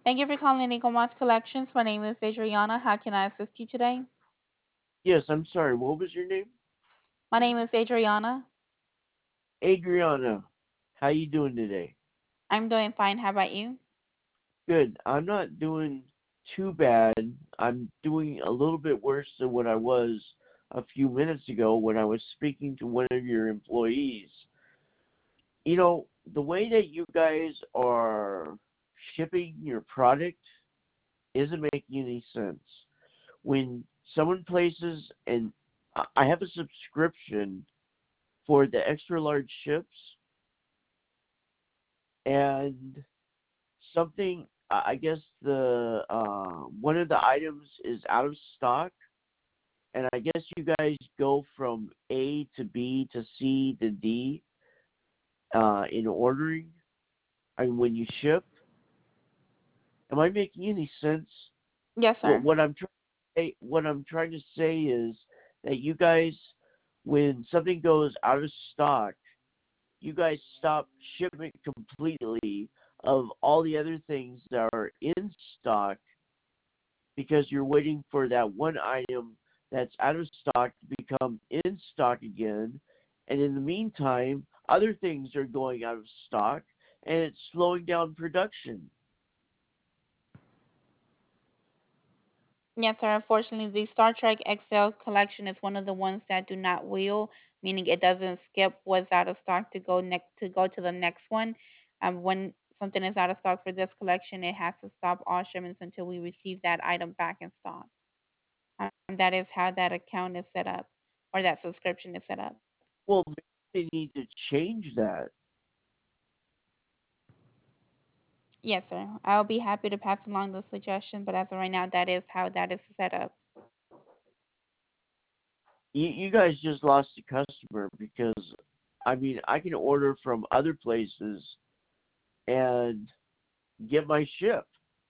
Thank you for calling Eagle Moss Collections. My name is Adriana. How can I assist you today? Yes, I'm sorry. What was your name? My name is Adriana. Adriana. How you doing today? I'm doing fine. How about you? Good. I'm not doing too bad. I'm doing a little bit worse than what I was a few minutes ago when I was speaking to one of your employees. The way that you guys are shipping your product isn't making any sense. When someone places, and I have a subscription for the extra large ships, and something, I guess the one of the items is out of stock, and I guess you guys go from A to B to C to D in ordering. I mean, when you ship, am I making any sense? Yes, What sir. what I'm trying what I'm trying to say is that you guys, when something goes out of stock, you guys stop shipping completely of all the other things that are in stock because you're waiting for that one item that's out of stock to become in stock again. And in the meantime, other things are going out of stock and it's slowing down production. Yes, sir. Unfortunately, the Star Trek XL collection is one of the ones that do not wheel, meaning it doesn't skip what's out of stock to go to the next one. When something is out of stock for this collection, it has to stop all shipments until we receive that item back in stock. That is how that account is set up, or that subscription is set up. Well, maybe they need to change that. Yes, sir. I'll be happy to pass along the suggestion, but as of right now, that is how that is set up. You guys just lost a customer because, I mean, I can order from other places and get my ship.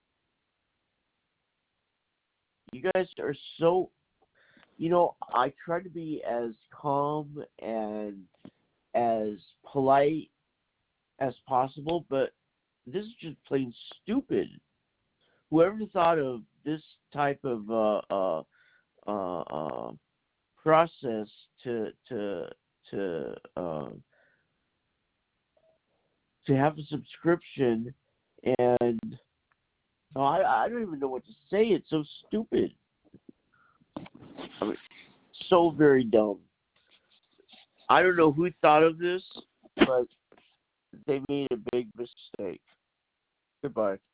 You guys are so, I try to be as calm and as polite as possible, but this is just plain stupid. Whoever thought of this type of process to to have a subscription, and I don't even know what to say. It's so stupid. I mean, so very dumb. I don't know who thought of this, but they made a big mistake. Goodbye.